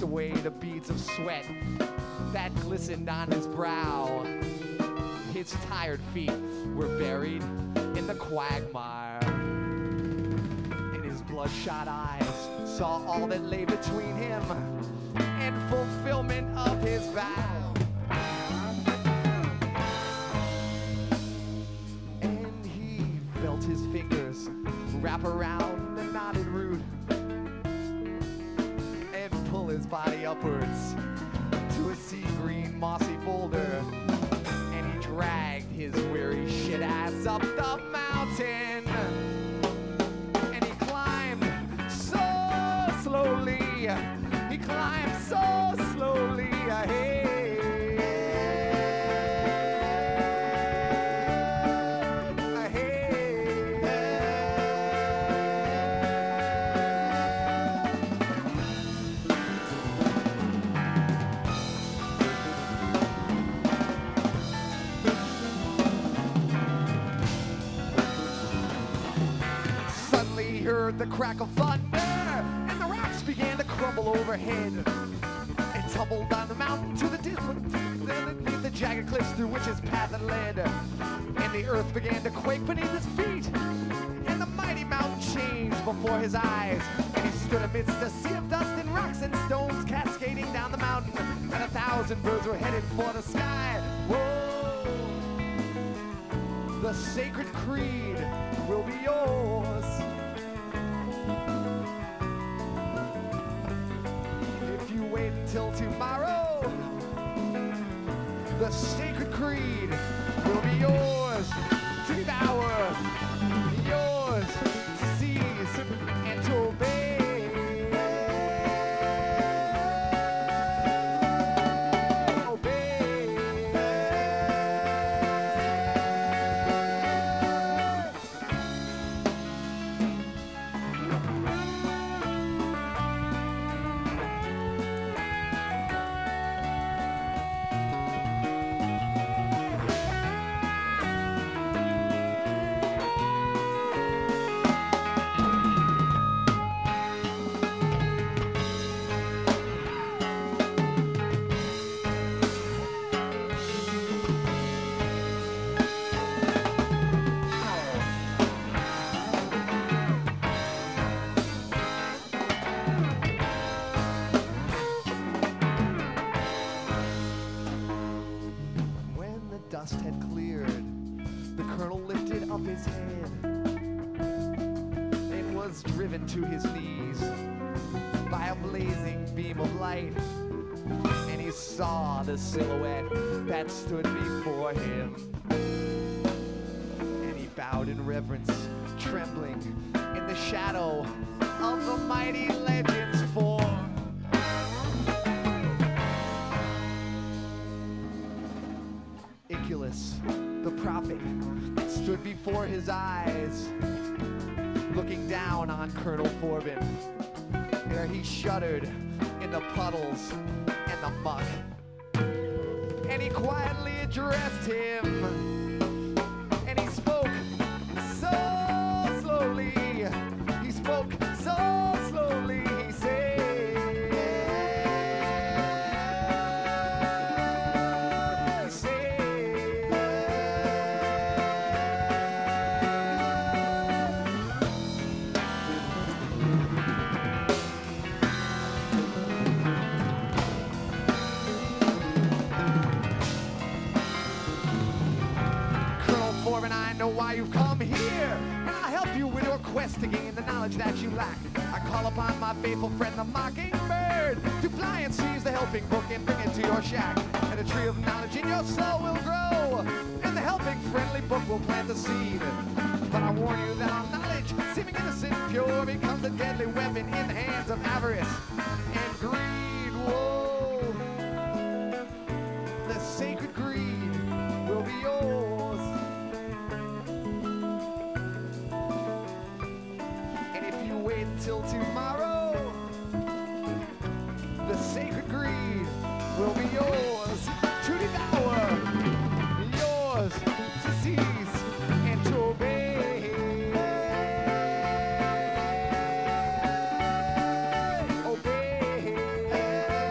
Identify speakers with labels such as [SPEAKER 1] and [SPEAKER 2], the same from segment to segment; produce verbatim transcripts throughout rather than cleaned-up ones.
[SPEAKER 1] away the beads of sweat that glistened on his brow. His tired feet were buried in the quagmire, and his bloodshot eyes saw all that lay between him and fulfillment of his vow. And he felt his fingers wrap around the knotted root and pull his body upwards to a sea green mossy boulder, and he dragged his weary shit ass up the mountain, and he climbed so slowly, he climbed so slowly, hey. Heard the crack of thunder, and the rocks began to crumble overhead. It tumbled down the mountain to the beneath the jagged cliffs through which his path had led. And the earth began to quake beneath his feet, and the mighty mountain changed before his eyes. And he stood amidst a sea of dust and rocks and stones cascading down the mountain, and a thousand birds were headed for the sky. Whoa! The sacred creed will be yours. Wait until tomorrow. The sacred creed will be yours to devour, yours to seize and to obey. Dust had cleared, the colonel lifted up his head and was driven to his knees by a blazing beam of light, and he saw the silhouette that stood before him, and he bowed in reverence, trembling in the shadow of the mighty legend's form. The prophet stood before his eyes, looking down on Colonel Forbin, where he shuddered in the puddles and the muck. And he quietly addressed him, and he spoke so slowly, he spoke so slowly, he said, why you've come here, and I'll help you with your quest to gain the knowledge that you lack. I call upon my faithful friend the mockingbird to fly and seize the helping book and bring it to your shack, and a tree of knowledge in your soul will grow, and the helping friendly book will plant the seed. But I warn you that our knowledge, seeming innocent and pure, becomes a deadly weapon in the hands of avarice and greed. Whoa! The sacred greed will be yours. Till tomorrow, the sacred greed will be yours to devour, yours to seize and to obey. Obey.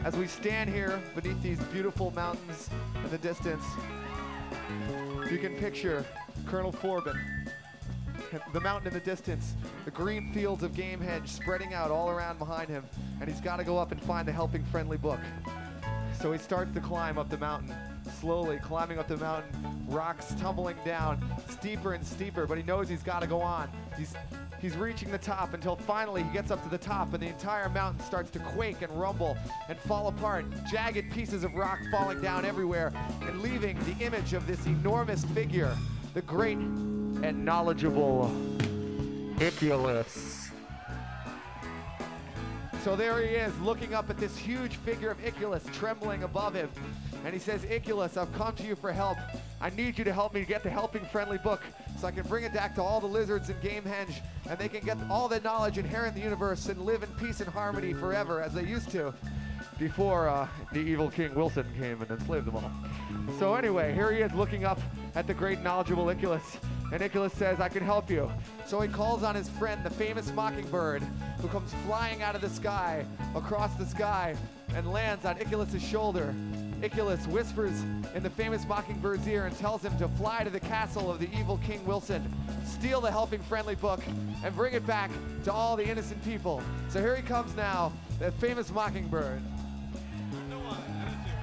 [SPEAKER 1] As we stand here beneath these beautiful mountains in the distance, you can picture Colonel Forbin, the mountain in the distance, the green fields of Gamehenge spreading out all around behind him, and he's got to go up and find the Helping Friendly book. So he starts to climb up the mountain, slowly climbing up the mountain, rocks tumbling down, steeper and steeper, but he knows he's got to go on. He's He's reaching the top until finally he gets up to the top and the entire mountain starts to quake and rumble and fall apart. Jagged pieces of rock falling down everywhere and leaving the image of this enormous figure, the great and knowledgeable Iculus. So there he is, looking up at this huge figure of Iculus trembling above him. And he says, Iculus, I've come to you for help. I need you to help me get the Helping Friendly book so I can bring it back to all the lizards in Gamehenge and they can get all the knowledge inherent in the universe and live in peace and harmony forever as they used to before uh, the evil King Wilson came and enslaved them all. So anyway, here he is looking up at the great knowledgeable Iculus, and Iculus says, I can help you. So he calls on his friend, the famous mockingbird, who comes flying out of the sky, across the sky, and lands on Iculus's shoulder. Iculus whispers in the famous mockingbird's ear and tells him to fly to the castle of the evil King Wilson, steal the Helping Friendly book, and bring it back to all the innocent people. So here he comes now, the famous mockingbird.